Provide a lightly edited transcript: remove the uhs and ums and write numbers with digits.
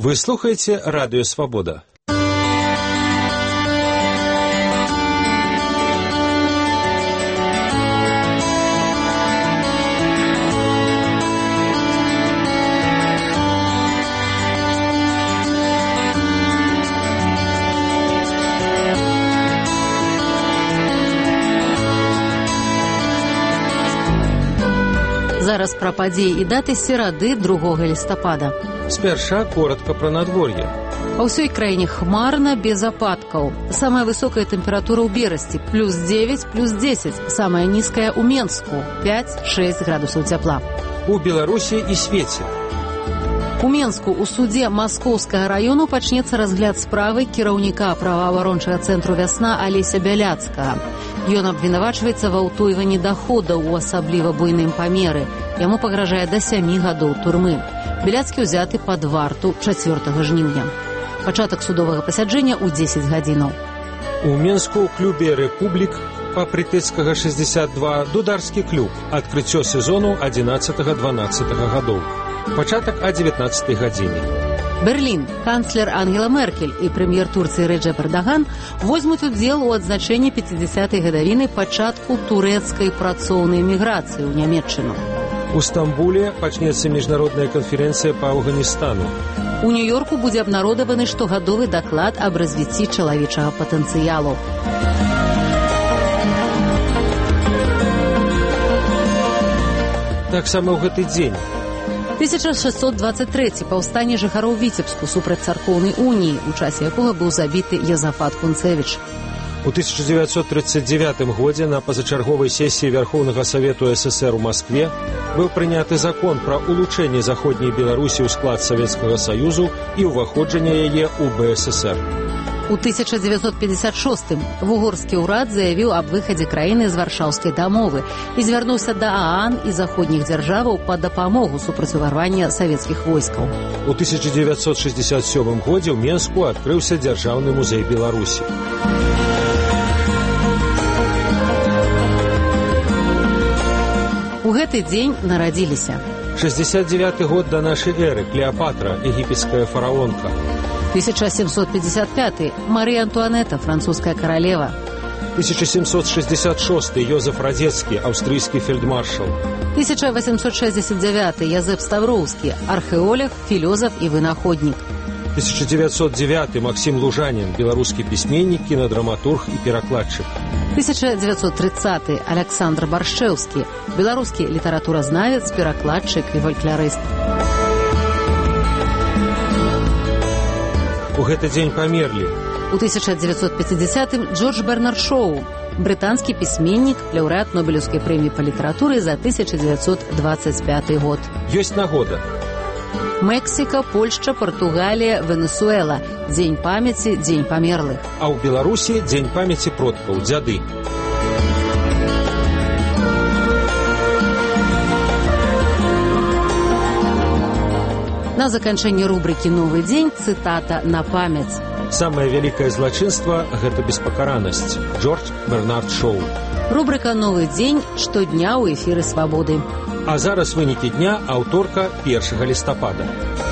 Вы слухаете Радио Свобода. Зараз пра падзеі і даты серады 2 лістапада. Спярша коротко пра надвор'е. Па ўсёй краіне хмарна, без ападкаў. Самая высокая тэмпература ў Берасці – плюс 9, плюс 10. Самая нізкая ў Менску – 5-6 градусаў цяпла. У Беларусі і свеце. У Менску у суде Маскоўскага раёну пачнецца разгляд справы кіраўніка праваабарончага цэнтру «Вясна» Алеся Бяляцкага. Ён абвінавачваецца ва ўтойванні даходаў у асабліва буйным памеры. Яму пагражае да 7 гадоў турмы. Бяляцкі ўзяты пад варту 4 жніўня. Пачатак судовага пасяджэння ў 10 гадзінаў. У Менску ў клубе «Рэпублік» па Прытэцкага 62 дударскі клуб. Адкрыццё сезону 11-12 гадоў. Пачатак о 19 гадзіне. Берлін. Канцлер Ангела Меркель і прэм'ер Турцыі Рэджэп Эрдаган возьмуць удзел у адзначэнні 50-й гадавіны пачатку турэцкай працоўнай міграцыі ў Нямецчыну. У Стамбуле пачнецца міжнародная канферэнцыя па Афганістану. У Нью-Йорку будзе абнародаваны штогадовы даклад аб развіцці чалавечага патэнцыялу. Таксама ў гэты дзень 1623 паўстанне жыхароў Віцебску супраць царкоўнай уніі, у часе якога быў забіты Язафат Кунцевіч. У 1939 годзе на пазачарговай сесіі Вярхоўнага Савету ССР у Маскве быў прыняты закон пра улучшэнне заходняй Беларусі ў склад Савецкага Саюзу і ўваходжанне яе ў БССР. У 1956 вугорскі ўрад заявіў аб выхадзе краіны з варшаўскай дамовы і звярнуўся да ААН і заходніх дзяржаваў па дапамогу супраць уварвання савецкіх войскаў. У 1967 годзе ў Менску адкрыўся Дзяржаўны музей Беларусі. У гэты дзень нарадзіліся 69 год да нашай эры. Клеапатра, егіпецкая фараонка. 1755 Марія Антуанета, французская каралева. 1766 Йозеф Радзецкі, аўстрыйскі фельдмаршал. 1869 Язэп Ставроўскі, археолог, філёзаф і вынаходнік. 1909 Максім Лужанін, беларускі пісьменнік, кінадраматург і перакладчык. 1930 Аляксандр Баршчэўскі, беларускі літаратуразнавец, перакладчык і фалькларыст. У гэты дзень памерлі. У 1950-м Джордж Бернард Шоу, брытанскі пісьменнік, лаўрэат Нобелеўскай прэміі па літаратуры за 1925 год. Ёсць нагода. Мексіка, Польшча, Партугалія, Венесуэла. Дзень памяці, дзень памерлых. А ў Беларусі дзень памяці продкаў, дзяды. На заканчэнне рубрыкі «Новы дзень» цытата на памяць. Самае вялікае злачынства – гэта беспакаранасць. Джордж Бернард Шоу. Рубрыка «Новы дзень» штодня ў эфіры «Свабоды». А зараз вынікі дня аўторка 1 лістапада.